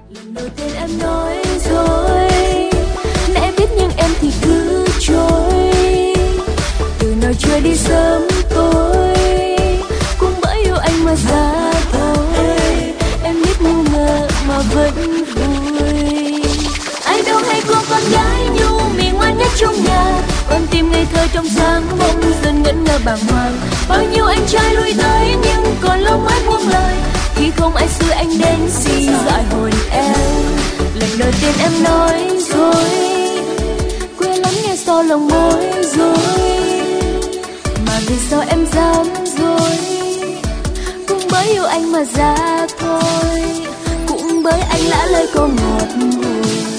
Lần đầu tiên em nói dối, lẽ biết nhưng em thì cứ trôi. Từ nào chưa đi sớm tối, cũng bởi yêu anh mà ra thôi. Em biết ngu ngờ mà vẫn vui. Ai đâu hay cô con gái nhu mì ngoan nhất trong nhà, con tim ngây thơ trong sáng bỗng dần ngẩn ngơ bàng hoàng. Bao nhiêu anh trai lui tới nhưng còn lâu mới buông lời, khi không ai xui anh đến xì dại hồn em. Lần đầu tiên em nói dối, quê lắm nghe sao lòng bối rối. Mà vì sao em dám dối, cũng bởi yêu anh mà ra thôi, cũng bởi anh lỡ lời cô ngọt ngùi.